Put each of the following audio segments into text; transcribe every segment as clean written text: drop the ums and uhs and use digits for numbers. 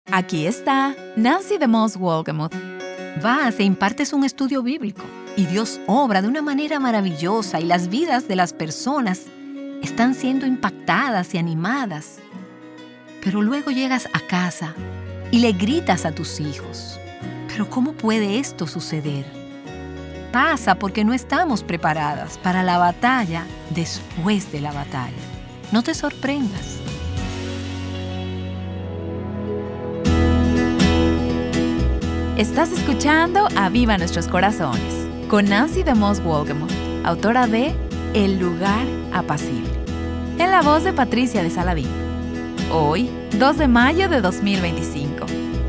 Aquí está Nancy DeMoss Wolgemuth. Vas e impartes un estudio bíblico y Dios obra de una manera maravillosa y las vidas de las personas están siendo impactadas y animadas. Pero luego llegas a casa y le gritas a tus hijos. ¿Pero cómo puede esto suceder? Pasa porque no estamos preparadas para la batalla después de la batalla. No te sorprendas. Estás escuchando Aviva Nuestros Corazones con Nancy DeMoss Wolgemuth, autora de El lugar apacible, en la voz de Patricia de Saladín. Hoy, 2 de mayo de 2025.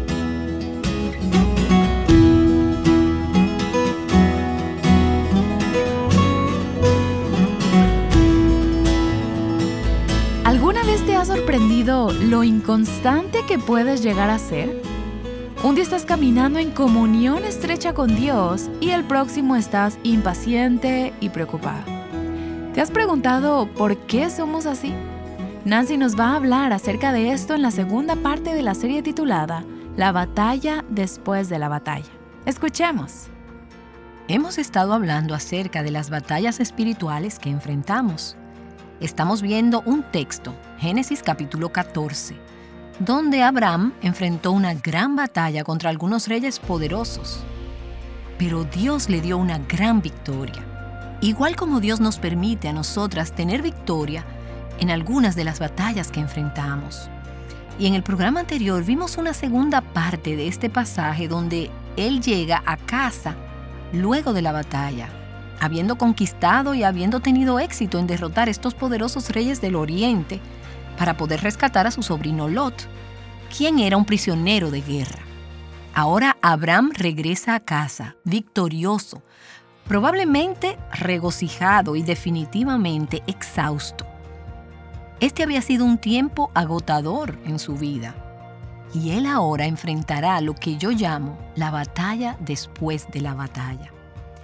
¿Alguna vez te ha sorprendido lo inconstante que puedes llegar a ser? Un día estás caminando en comunión estrecha con Dios y el próximo estás impaciente y preocupado. ¿Te has preguntado por qué somos así? Nancy nos va a hablar acerca de esto en la segunda parte de la serie titulada La batalla después de la batalla. Escuchemos. Hemos estado hablando acerca de las batallas espirituales que enfrentamos. Estamos viendo un texto, Génesis capítulo 14, donde Abraham enfrentó una gran batalla contra algunos reyes poderosos. Pero Dios le dio una gran victoria. Igual como Dios nos permite a nosotras tener victoria en algunas de las batallas que enfrentamos. Y en el programa anterior vimos una segunda parte de este pasaje donde Él llega a casa luego de la batalla, habiendo conquistado y habiendo tenido éxito en derrotar estos poderosos reyes del oriente, para poder rescatar a su sobrino Lot, quien era un prisionero de guerra. Ahora Abraham regresa a casa, victorioso, probablemente regocijado y definitivamente exhausto. Este había sido un tiempo agotador en su vida, y él ahora enfrentará lo que yo llamo la batalla después de la batalla.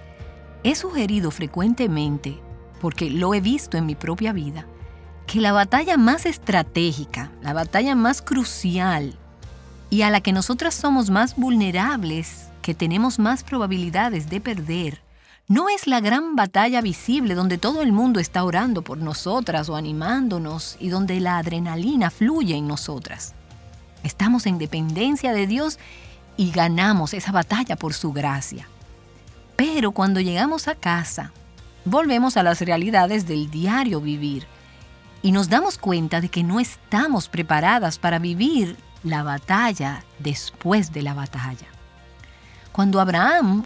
He sugerido frecuentemente, porque lo he visto en mi propia vida, que la batalla más estratégica, la batalla más crucial y a la que nosotras somos más vulnerables, que tenemos más probabilidades de perder, no es la gran batalla visible donde todo el mundo está orando por nosotras o animándonos y donde la adrenalina fluye en nosotras. Estamos en dependencia de Dios y ganamos esa batalla por su gracia. Pero cuando llegamos a casa, volvemos a las realidades del diario vivir y nos damos cuenta de que no estamos preparadas para vivir la batalla después de la batalla. Cuando Abraham,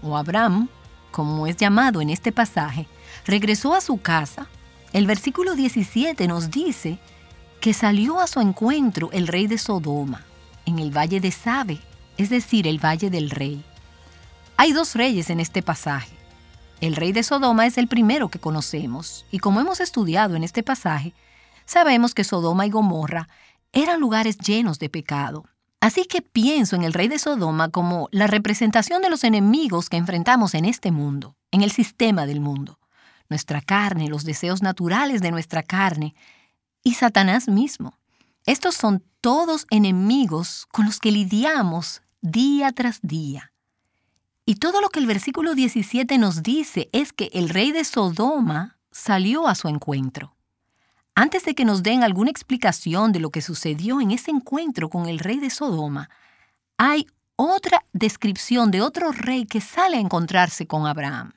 como es llamado en este pasaje, regresó a su casa, el versículo 17 nos dice que salió a su encuentro el rey de Sodoma, en el valle de Sabe, es decir, el valle del rey. Hay 2 reyes en este pasaje. El rey de Sodoma es el primero que conocemos, y como hemos estudiado en este pasaje, sabemos que Sodoma y Gomorra eran lugares llenos de pecado. Así que pienso en el rey de Sodoma como la representación de los enemigos que enfrentamos en este mundo, en el sistema del mundo. Nuestra carne, los deseos naturales de nuestra carne y Satanás mismo. Estos son todos enemigos con los que lidiamos día tras día. Y todo lo que el versículo 17 nos dice es que el rey de Sodoma salió a su encuentro. Antes de que nos den alguna explicación de lo que sucedió en ese encuentro con el rey de Sodoma, hay otra descripción de otro rey que sale a encontrarse con Abraham.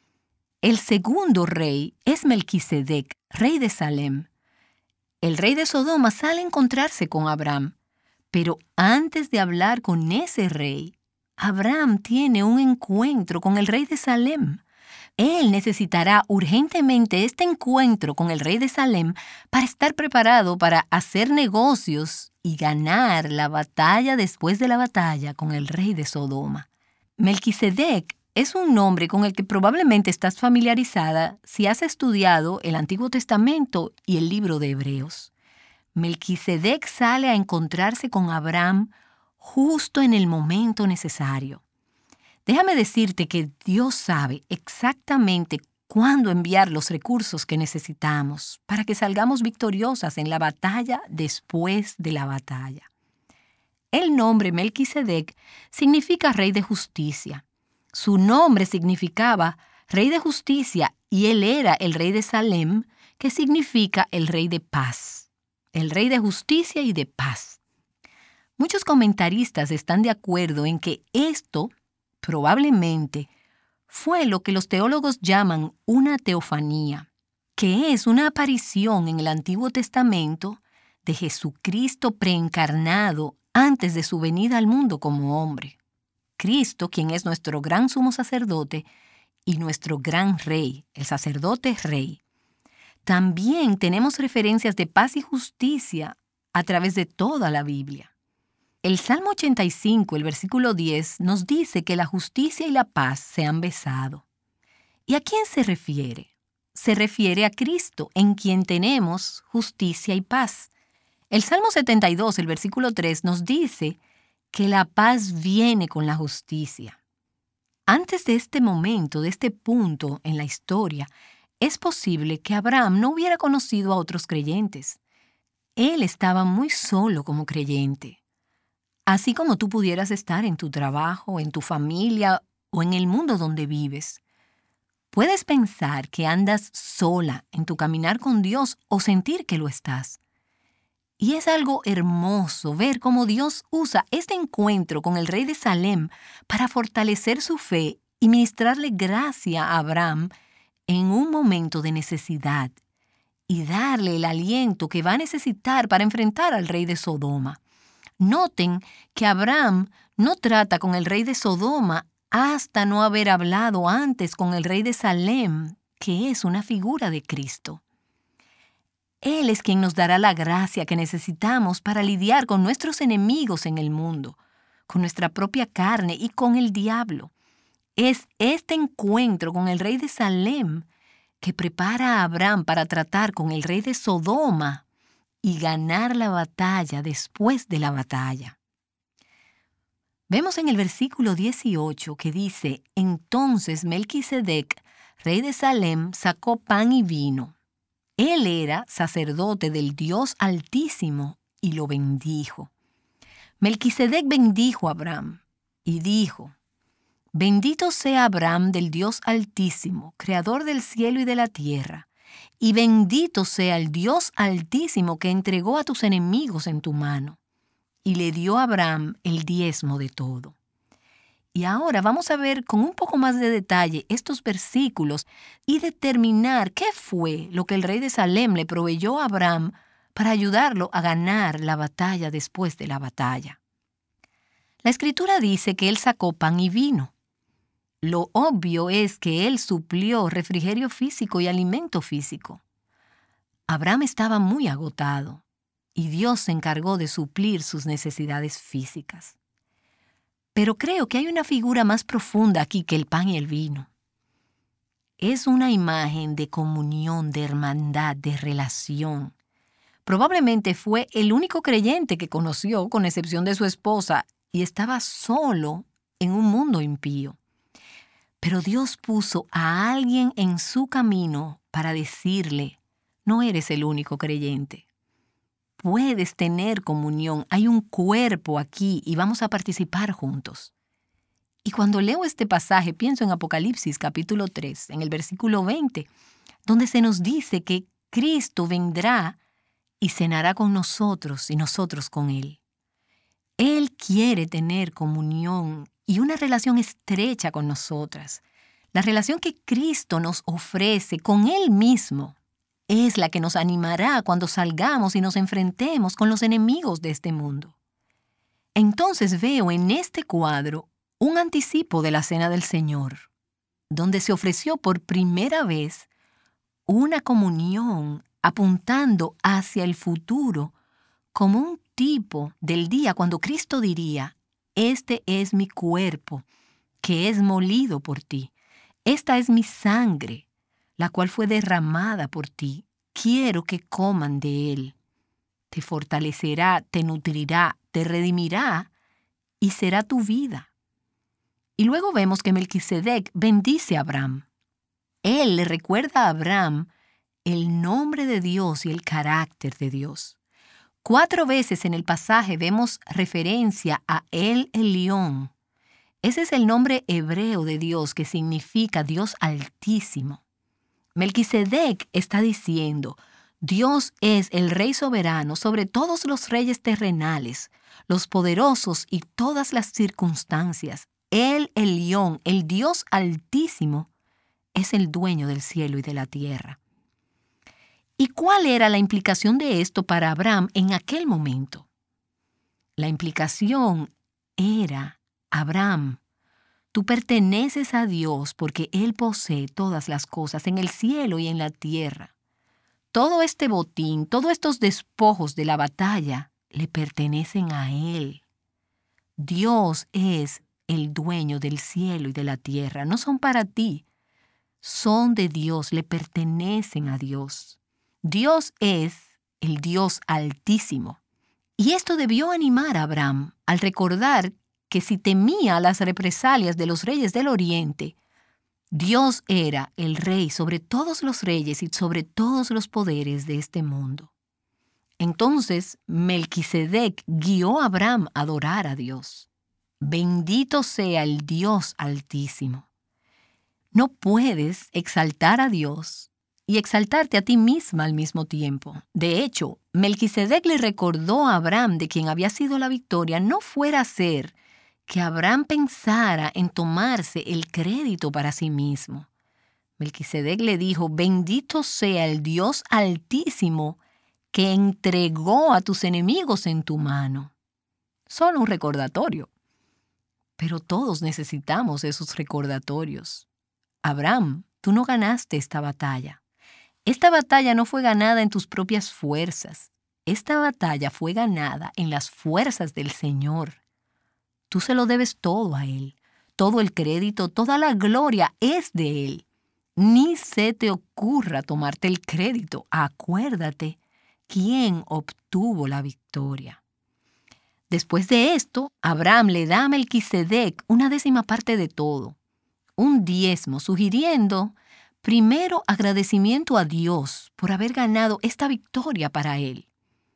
El segundo rey es Melquisedec, rey de Salem. El rey de Sodoma sale a encontrarse con Abraham, pero antes de hablar con ese rey, Abraham tiene un encuentro con el rey de Salem. Él necesitará urgentemente este encuentro con el rey de Salem para estar preparado para hacer negocios y ganar la batalla después de la batalla con el rey de Sodoma. Melquisedec es un nombre con el que probablemente estás familiarizada si has estudiado el Antiguo Testamento y el libro de Hebreos. Melquisedec sale a encontrarse con Abraham justo en el momento necesario. Déjame decirte que Dios sabe exactamente cuándo enviar los recursos que necesitamos para que salgamos victoriosas en la batalla después de la batalla. El nombre Melquisedec significa rey de justicia. Su nombre significaba rey de justicia y él era el rey de Salem, que significa el rey de paz. El rey de justicia y de paz. Muchos comentaristas están de acuerdo en que esto, probablemente, fue lo que los teólogos llaman una teofanía, que es una aparición en el Antiguo Testamento de Jesucristo preencarnado antes de su venida al mundo como hombre. Cristo, quien es nuestro gran sumo sacerdote y nuestro gran rey, el sacerdote rey. También tenemos referencias de paz y justicia a través de toda la Biblia. El Salmo 85, el versículo 10, nos dice que la justicia y la paz se han besado. ¿Y a quién se refiere? Se refiere a Cristo, en quien tenemos justicia y paz. El Salmo 72, el versículo 3, nos dice que la paz viene con la justicia. Antes de este momento, de este punto en la historia, es posible que Abraham no hubiera conocido a otros creyentes. Él estaba muy solo como creyente. Así como tú pudieras estar en tu trabajo, en tu familia o en el mundo donde vives. Puedes pensar que andas sola en tu caminar con Dios o sentir que lo estás. Y es algo hermoso ver cómo Dios usa este encuentro con el rey de Salem para fortalecer su fe y ministrarle gracia a Abraham en un momento de necesidad y darle el aliento que va a necesitar para enfrentar al rey de Sodoma. Noten que Abraham no trata con el rey de Sodoma hasta no haber hablado antes con el rey de Salem, que es una figura de Cristo. Él es quien nos dará la gracia que necesitamos para lidiar con nuestros enemigos en el mundo, con nuestra propia carne y con el diablo. Es este encuentro con el rey de Salem que prepara a Abraham para tratar con el rey de Sodoma y ganar la batalla después de la batalla. Vemos en el versículo 18 que dice: Entonces Melquisedec, rey de Salem, sacó pan y vino. Él era sacerdote del Dios Altísimo y lo bendijo. Melquisedec bendijo a Abraham y dijo: Bendito sea Abraham del Dios Altísimo, creador del cielo y de la tierra, y bendito sea el Dios Altísimo que entregó a tus enemigos en tu mano. Y le dio a Abraham el diezmo de todo. Y ahora vamos a ver con un poco más de detalle estos versículos y determinar qué fue lo que el rey de Salem le proveyó a Abraham para ayudarlo a ganar la batalla después de la batalla. La Escritura dice que él sacó pan y vino. Lo obvio es que él suplió refrigerio físico y alimento físico. Abraham estaba muy agotado y Dios se encargó de suplir sus necesidades físicas. Pero creo que hay una figura más profunda aquí que el pan y el vino. Es una imagen de comunión, de hermandad, de relación. Probablemente fue el único creyente que conoció, con excepción de su esposa, y estaba solo en un mundo impío. Pero Dios puso a alguien en su camino para decirle: no eres el único creyente. Puedes tener comunión, hay un cuerpo aquí y vamos a participar juntos. Y cuando leo este pasaje, pienso en Apocalipsis capítulo 3, en el versículo 20, donde se nos dice que Cristo vendrá y cenará con nosotros y nosotros con Él. Él quiere tener comunión y una relación estrecha con nosotras. La relación que Cristo nos ofrece con Él mismo es la que nos animará cuando salgamos y nos enfrentemos con los enemigos de este mundo. Entonces veo en este cuadro un anticipo de la Cena del Señor, donde se ofreció por primera vez una comunión apuntando hacia el futuro como un tipo del día cuando Cristo diría: este es mi cuerpo, que es molido por ti. Esta es mi sangre, la cual fue derramada por ti. Quiero que coman de él. Te fortalecerá, te nutrirá, te redimirá y será tu vida. Y luego vemos que Melquisedec bendice a Abraham. Él le recuerda a Abraham el nombre de Dios y el carácter de Dios. 4 veces en el pasaje vemos referencia a El Elyon. Ese es el nombre hebreo de Dios que significa Dios Altísimo. Melquisedec está diciendo, Dios es el Rey soberano sobre todos los reyes terrenales, los poderosos y todas las circunstancias. El Elyon, el Dios Altísimo, es el dueño del cielo y de la tierra. ¿Y cuál era la implicación de esto para Abraham en aquel momento? La implicación era, Abraham, tú perteneces a Dios porque Él posee todas las cosas en el cielo y en la tierra. Todo este botín, todos estos despojos de la batalla le pertenecen a Él. Dios es el dueño del cielo y de la tierra. No son para ti, son de Dios, le pertenecen a Dios. Dios es el Dios Altísimo. Y esto debió animar a Abraham al recordar que si temía las represalias de los reyes del Oriente, Dios era el Rey sobre todos los reyes y sobre todos los poderes de este mundo. Entonces, Melquisedec guió a Abraham a adorar a Dios. Bendito sea el Dios Altísimo. No puedes exaltar a Dios y exaltarte a ti misma al mismo tiempo. De hecho, Melquisedec le recordó a Abraham de quien había sido la victoria, no fuera a ser que Abraham pensara en tomarse el crédito para sí mismo. Melquisedec le dijo, bendito sea el Dios Altísimo que entregó a tus enemigos en tu mano. Solo un recordatorio. Pero todos necesitamos esos recordatorios. Abraham, tú no ganaste esta batalla. Esta batalla no fue ganada en tus propias fuerzas. Esta batalla fue ganada en las fuerzas del Señor. Tú se lo debes todo a Él. Todo el crédito, toda la gloria es de Él. Ni se te ocurra tomarte el crédito. Acuérdate quién obtuvo la victoria. Después de esto, Abraham le da a Melquisedec una 10ª parte de todo, un diezmo, sugiriendo primero agradecimiento a Dios por haber ganado esta victoria para él,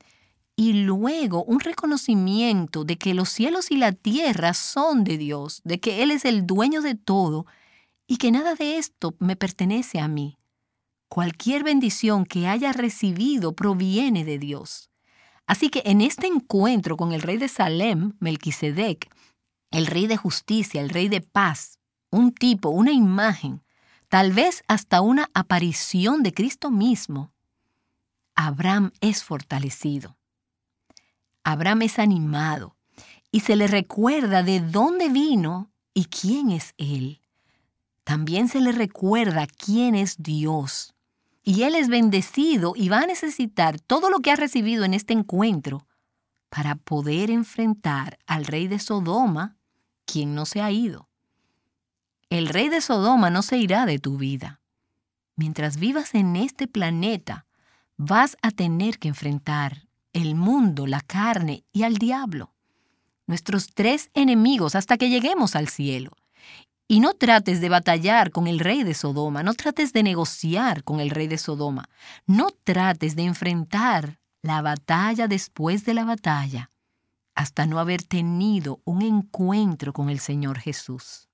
y luego un reconocimiento de que los cielos y la tierra son de Dios, de que Él es el dueño de todo y que nada de esto me pertenece a mí. Cualquier bendición que haya recibido proviene de Dios. Así que en este encuentro con el rey de Salem, Melquisedec, el rey de justicia, el rey de paz, un tipo, una imagen, tal vez hasta una aparición de Cristo mismo, Abraham es fortalecido. Abraham es animado y se le recuerda de dónde vino y quién es Él. También se le recuerda quién es Dios. Y él es bendecido y va a necesitar todo lo que ha recibido en este encuentro para poder enfrentar al rey de Sodoma, quien no se ha ido. El rey de Sodoma no se irá de tu vida. Mientras vivas en este planeta, vas a tener que enfrentar el mundo, la carne y al diablo, nuestros 3 enemigos hasta que lleguemos al cielo. Y no trates de batallar con el rey de Sodoma, no trates de negociar con el rey de Sodoma, no trates de enfrentar la batalla después de la batalla hasta no haber tenido un encuentro con el Señor Jesús.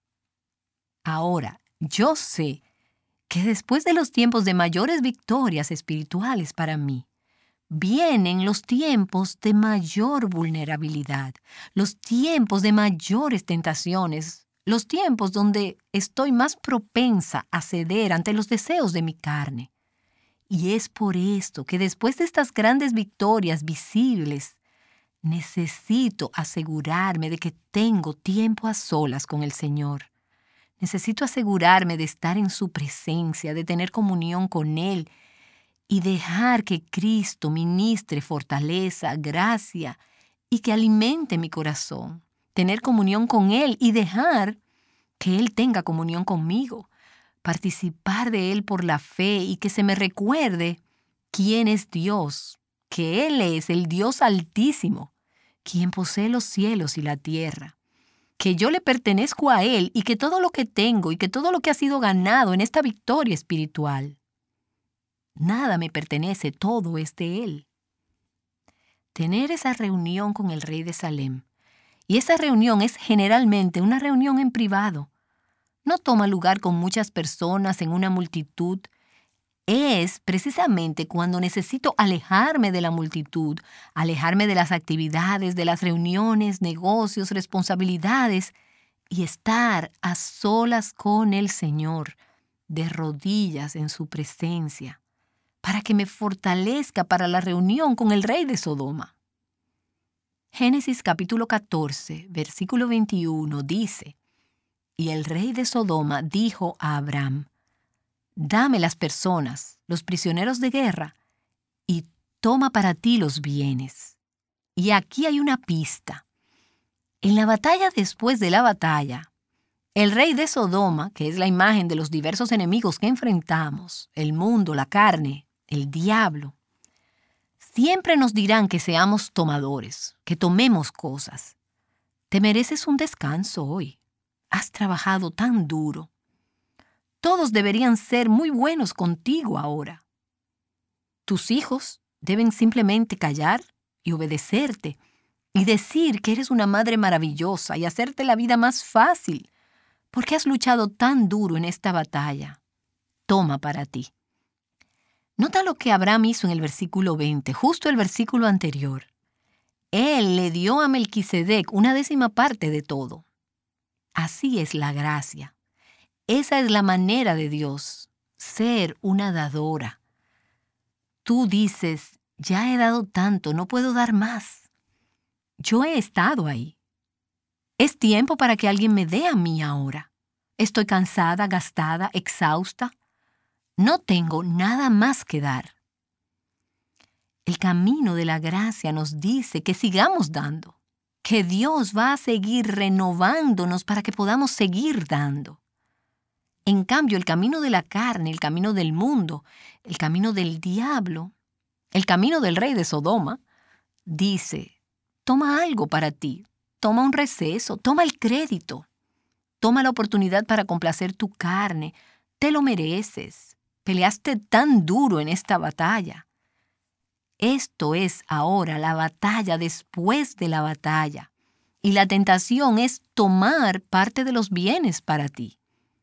Ahora, yo sé que después de los tiempos de mayores victorias espirituales para mí, vienen los tiempos de mayor vulnerabilidad, los tiempos de mayores tentaciones, los tiempos donde estoy más propensa a ceder ante los deseos de mi carne. Y es por esto que después de estas grandes victorias visibles, necesito asegurarme de que tengo tiempo a solas con el Señor. Necesito asegurarme de estar en su presencia, de tener comunión con Él y dejar que Cristo ministre fortaleza, gracia y que alimente mi corazón. Tener comunión con Él y dejar que Él tenga comunión conmigo, participar de Él por la fe y que se me recuerde quién es Dios, que Él es el Dios Altísimo, quien posee los cielos y la tierra, que yo le pertenezco a Él y que todo lo que tengo y que todo lo que ha sido ganado en esta victoria espiritual, nada me pertenece, todo es de Él. tener esa reunión con el rey de Salem. Y esa reunión es generalmente una reunión en privado. No toma lugar con muchas personas en una multitud. Es precisamente cuando necesito alejarme de la multitud, alejarme de las actividades, de las reuniones, negocios, responsabilidades y estar a solas con el Señor, de rodillas en su presencia, para que me fortalezca para la reunión con el rey de Sodoma. Génesis capítulo 14, versículo 21 dice: Y el rey de Sodoma dijo a Abram: Dame las personas, los prisioneros de guerra, y toma para ti los bienes. Y aquí hay una pista. En la batalla después de la batalla, el rey de Sodoma, que es la imagen de los diversos enemigos que enfrentamos, el mundo, la carne, el diablo, siempre nos dirán que seamos tomadores, que tomemos cosas. Te mereces un descanso hoy. Has trabajado tan duro. Todos deberían ser muy buenos contigo ahora. Tus hijos deben simplemente callar y obedecerte y decir que eres una madre maravillosa y hacerte la vida más fácil, porque has luchado tan duro en esta batalla. Toma para ti. Nota lo que Abraham hizo en el versículo 20, justo el versículo anterior. Él le dio a Melquisedec una 10ª parte de todo. Así es la gracia. Esa es la manera de Dios, ser una dadora. Tú dices, ya he dado tanto, no puedo dar más. Yo he estado ahí. Es tiempo para que alguien me dé a mí ahora. Estoy cansada, gastada, exhausta. No tengo nada más que dar. El camino de la gracia nos dice que sigamos dando, que Dios va a seguir renovándonos para que podamos seguir dando. En cambio, el camino de la carne, el camino del mundo, el camino del diablo, el camino del rey de Sodoma, dice, toma algo para ti, toma un receso, toma el crédito, toma la oportunidad para complacer tu carne, te lo mereces, peleaste tan duro en esta batalla. Esto es ahora la batalla después de la batalla, y la tentación es tomar parte de los bienes para ti.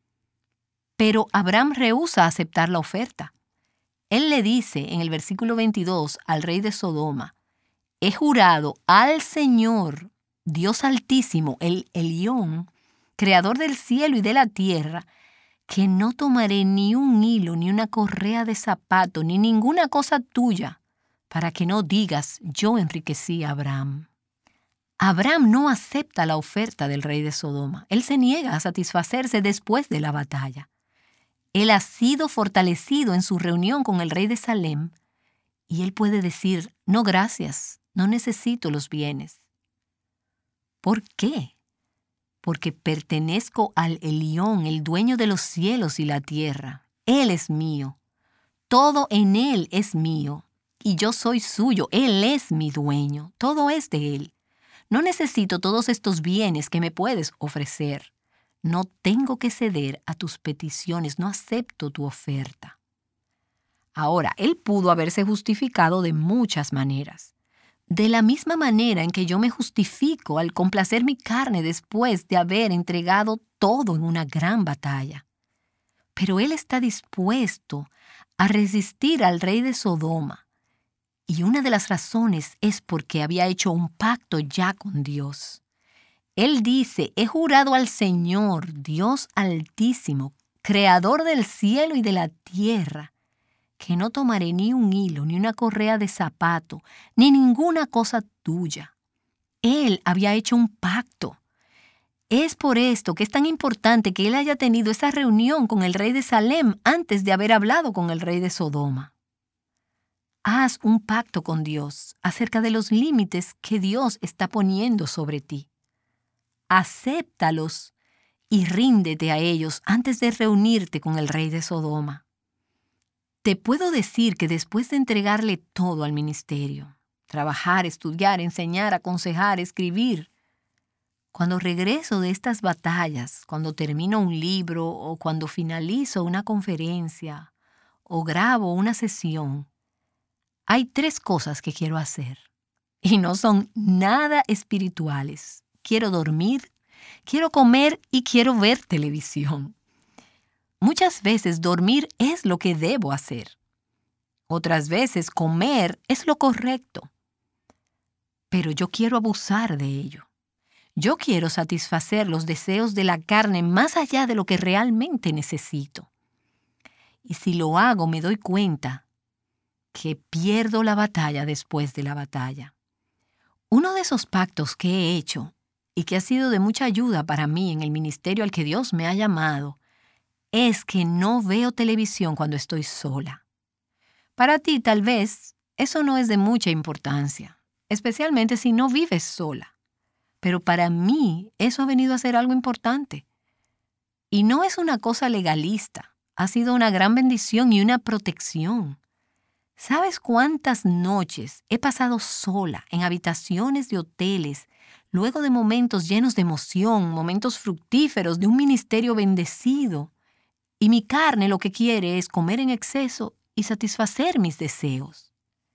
Pero Abraham rehúsa aceptar la oferta. Él le dice en el versículo 22 al rey de Sodoma: He jurado al Señor, Dios Altísimo, el Elión, Creador del cielo y de la tierra, que no tomaré ni un hilo, ni una correa de zapato, ni ninguna cosa tuya, para que no digas, yo enriquecí a Abraham. Abraham no acepta la oferta del rey de Sodoma. Él se niega a satisfacerse después de la batalla. Él ha sido fortalecido en su reunión con el rey de Salem y él puede decir, no gracias, no necesito los bienes. ¿Por qué? Porque pertenezco al Elión, el dueño de los cielos y la tierra. Él es mío. Todo en él es mío y yo soy suyo. Él es mi dueño. Todo es de él. No necesito todos estos bienes que me puedes ofrecer. No tengo que ceder a tus peticiones, no acepto tu oferta. Ahora, él pudo haberse justificado de muchas maneras. De la misma manera en que yo me justifico al complacer mi carne después de haber entregado todo en una gran batalla. Pero él está dispuesto a resistir al rey de Sodoma. Y una de las razones es porque había hecho un pacto ya con Dios. Él dice, he jurado al Señor, Dios Altísimo, Creador del cielo y de la tierra, que no tomaré ni un hilo, ni una correa de zapato, ni ninguna cosa tuya. Él había hecho un pacto. Es por esto que es tan importante que él haya tenido esa reunión con el rey de Salem antes de haber hablado con el rey de Sodoma. Haz un pacto con Dios acerca de los límites que Dios está poniendo sobre ti. Acéptalos y ríndete a ellos antes de reunirte con el rey de Sodoma. Te puedo decir que después de entregarle todo al ministerio, trabajar, estudiar, enseñar, aconsejar, escribir, cuando regreso de estas batallas, cuando termino un libro o cuando finalizo una conferencia o grabo una sesión, hay 3 cosas que quiero hacer. y no son nada espirituales. Quiero dormir, quiero comer y quiero ver televisión. Muchas veces dormir es lo que debo hacer. Otras veces comer es lo correcto. Pero yo quiero abusar de ello. Yo quiero satisfacer los deseos de la carne más allá de lo que realmente necesito. Y si lo hago, me doy cuenta que pierdo la batalla después de la batalla. Uno de esos pactos que he hecho y que ha sido de mucha ayuda para mí en el ministerio al que Dios me ha llamado es que no veo televisión cuando estoy sola. Para ti, tal vez, eso no es de mucha importancia, especialmente si no vives sola. Pero para mí, eso ha venido a ser algo importante. Y no es una cosa legalista, ha sido una gran bendición y una protección. ¿Sabes cuántas noches he pasado sola en habitaciones de hoteles, luego de momentos llenos de emoción, momentos fructíferos de un ministerio bendecido? Y mi carne lo que quiere es comer en exceso y satisfacer mis deseos.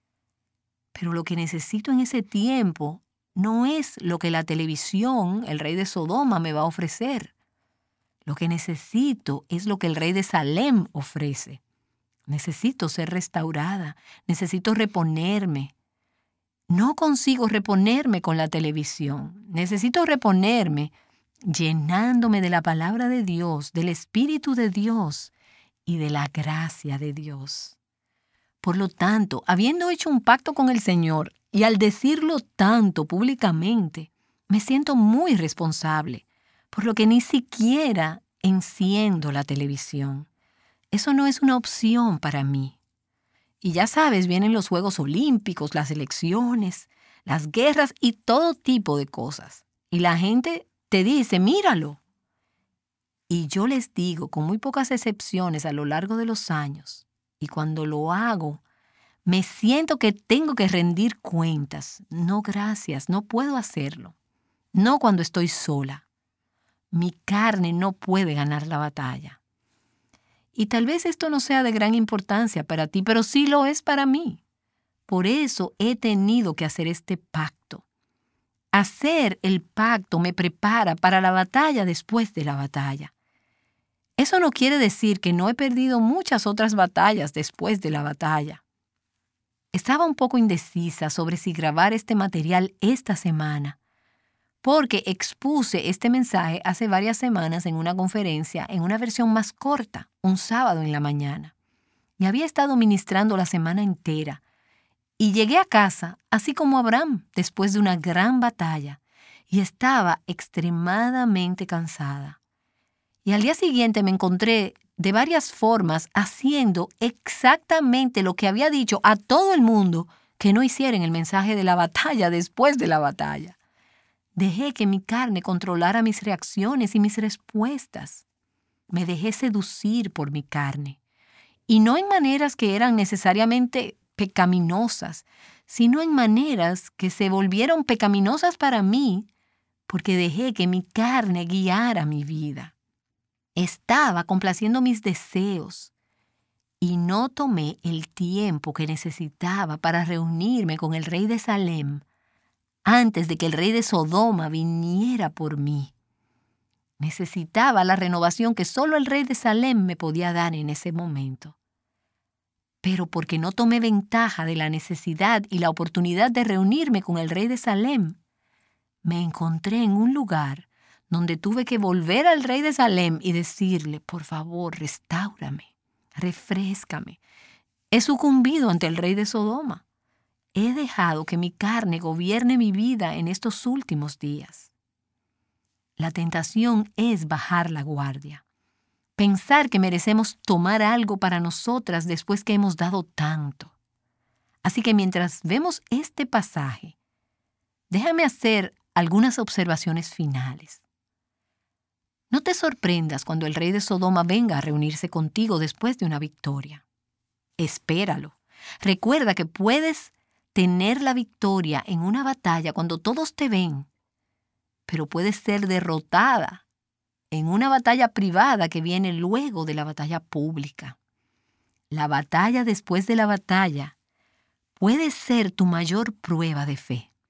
Pero lo que necesito en ese tiempo no es lo que la televisión, el rey de Sodoma, me va a ofrecer. Lo que necesito es lo que el rey de Salem ofrece. Necesito ser restaurada, necesito reponerme. No consigo reponerme con la televisión. Necesito reponerme llenándome de la palabra de Dios, del Espíritu de Dios y de la gracia de Dios. Por lo tanto, habiendo hecho un pacto con el Señor y al decirlo tanto públicamente, me siento muy responsable, por lo que ni siquiera enciendo la televisión. Eso no es una opción para mí. Y ya sabes, vienen los Juegos Olímpicos, las elecciones, las guerras y todo tipo de cosas. Y la gente te dice, míralo. Y yo les digo, con muy pocas excepciones a lo largo de los años, y cuando lo hago, me siento que tengo que rendir cuentas. No, gracias, no puedo hacerlo. No cuando estoy sola. Mi carne no puede ganar la batalla. Y tal vez esto no sea de gran importancia para ti, pero sí lo es para mí. Por eso he tenido que hacer este pacto. Hacer el pacto me prepara para la batalla después de la batalla. Eso no quiere decir que no he perdido muchas otras batallas después de la batalla. Estaba un poco indecisa sobre si grabar este material esta semana, porque expuse este mensaje hace varias semanas en una conferencia en una versión más corta, un sábado en la mañana. Y había estado ministrando la semana entera. Y llegué a casa, así como Abraham, después de una gran batalla, y estaba extremadamente cansada. Y al día siguiente me encontré de varias formas haciendo exactamente lo que había dicho a todo el mundo que no hiciera en el mensaje de la batalla después de la batalla. Dejé que mi carne controlara mis reacciones y mis respuestas. Me dejé seducir por mi carne. Y no en maneras que eran necesariamente pecaminosas, sino en maneras que se volvieron pecaminosas para mí, porque dejé que mi carne guiara mi vida. Estaba complaciendo mis deseos y no tomé el tiempo que necesitaba para reunirme con el rey de Salem antes de que el rey de Sodoma viniera por mí. Necesitaba la renovación que solo el rey de Salem me podía dar en ese momento. Pero porque no tomé ventaja de la necesidad y la oportunidad de reunirme con el rey de Salem, me encontré en un lugar donde tuve que volver al rey de Salem y decirle, por favor, restáurame, refréscame. He sucumbido ante el rey de Sodoma. He dejado que mi carne gobierne mi vida en estos últimos días. La tentación es bajar la guardia. Pensar que merecemos tomar algo para nosotras después que hemos dado tanto. Así que mientras vemos este pasaje, déjame hacer algunas observaciones finales. No te sorprendas cuando el rey de Sodoma venga a reunirse contigo después de una victoria. Espéralo. Recuerda que puedes tener la victoria en una batalla cuando todos te ven, pero puedes ser derrotada en una batalla privada que viene luego de la batalla pública. La batalla después de la batalla puede ser tu mayor prueba de fe.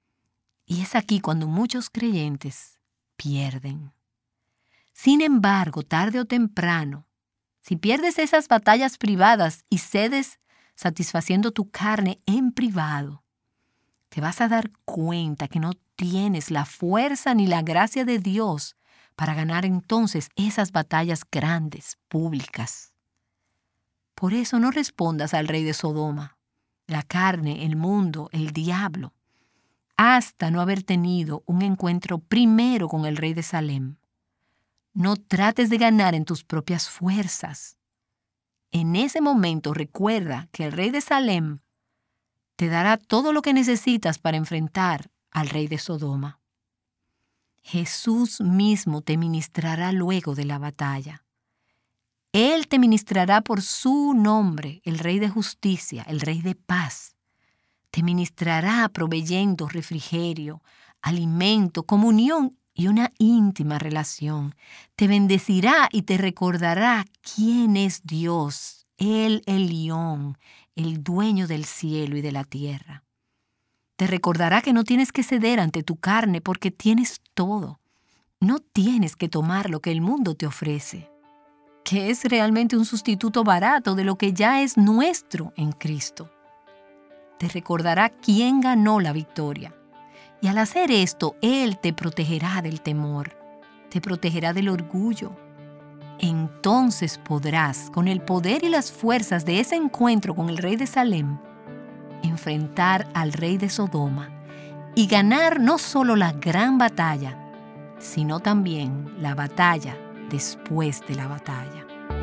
Y es aquí cuando muchos creyentes pierden. Sin embargo, tarde o temprano, si pierdes esas batallas privadas y cedes satisfaciendo tu carne en privado, te vas a dar cuenta que no tienes la fuerza ni la gracia de Dios para ganar entonces esas batallas grandes, públicas. Por eso no respondas al rey de Sodoma, la carne, el mundo, el diablo, hasta no haber tenido un encuentro primero con el rey de Salem. No trates de ganar en tus propias fuerzas. En ese momento recuerda que el rey de Salem te dará todo lo que necesitas para enfrentar al rey de Sodoma. Jesús mismo te ministrará luego de la batalla. Él te ministrará por su nombre, el Rey de Justicia, el Rey de Paz. Te ministrará proveyendo refrigerio, alimento, comunión y una íntima relación. Te bendecirá y te recordará quién es Dios, el Elión, el dueño del cielo y de la tierra. Te recordará que no tienes que ceder ante tu carne porque tienes todo. No tienes que tomar lo que el mundo te ofrece, que es realmente un sustituto barato de lo que ya es nuestro en Cristo. Te recordará quién ganó la victoria. Y al hacer esto, Él te protegerá del temor, te protegerá del orgullo. Entonces podrás, con el poder y las fuerzas de ese encuentro con el rey de Salem, enfrentar al rey de Sodoma y ganar no solo la gran batalla, sino también la batalla después de la batalla.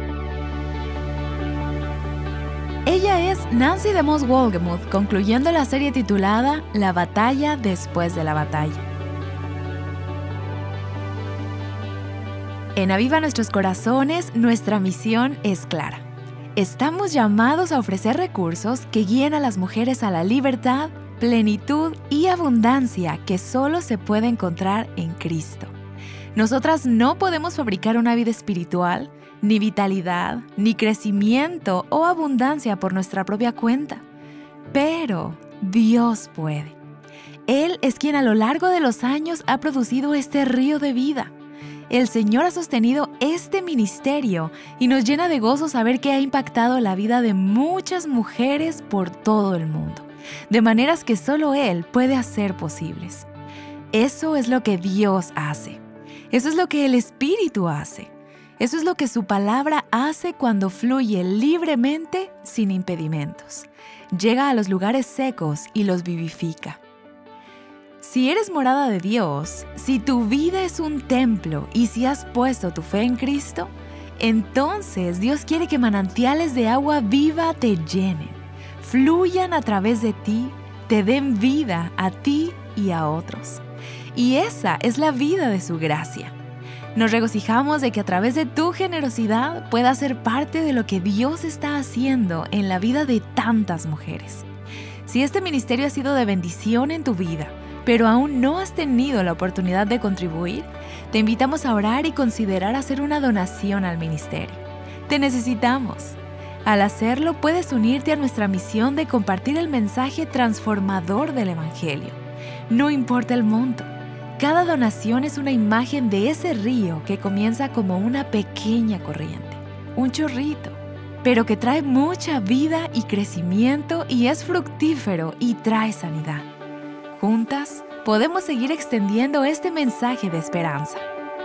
Ella es Nancy DeMoss Wolgemuth, concluyendo la serie titulada La batalla después de la batalla. En Aviva Nuestros Corazones, nuestra misión es clara. Estamos llamados a ofrecer recursos que guíen a las mujeres a la libertad, plenitud y abundancia que solo se puede encontrar en Cristo. Nosotras no podemos fabricar una vida espiritual, ni vitalidad, ni crecimiento o abundancia por nuestra propia cuenta. Pero Dios puede. Él es quien a lo largo de los años ha producido este río de vida. El Señor ha sostenido este ministerio y nos llena de gozo saber que ha impactado la vida de muchas mujeres por todo el mundo, de maneras que solo Él puede hacer posibles. Eso es lo que Dios hace. Eso es lo que el Espíritu hace. Eso es lo que su palabra hace cuando fluye libremente sin impedimentos. Llega a los lugares secos y los vivifica. Si eres morada de Dios, si tu vida es un templo y si has puesto tu fe en Cristo, entonces Dios quiere que manantiales de agua viva te llenen, fluyan a través de ti, te den vida a ti y a otros. Y esa es la vida de su gracia. Nos regocijamos de que a través de tu generosidad puedas ser parte de lo que Dios está haciendo en la vida de tantas mujeres. Si este ministerio ha sido de bendición en tu vida, pero aún no has tenido la oportunidad de contribuir, te invitamos a orar y considerar hacer una donación al ministerio. Te necesitamos. Al hacerlo, puedes unirte a nuestra misión de compartir el mensaje transformador del Evangelio. No importa el monto. Cada donación es una imagen de ese río que comienza como una pequeña corriente, un chorrito, pero que trae mucha vida y crecimiento y es fructífero y trae sanidad. Juntas, podemos seguir extendiendo este mensaje de esperanza.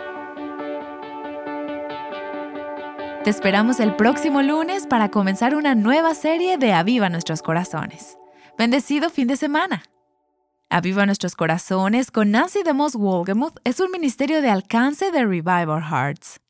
Te esperamos el próximo lunes para comenzar una nueva serie de Aviva Nuestros Corazones. Bendecido fin de semana. Aviva Nuestros Corazones con Nancy DeMoss Wolgemuth es un ministerio de alcance de Revival Hearts.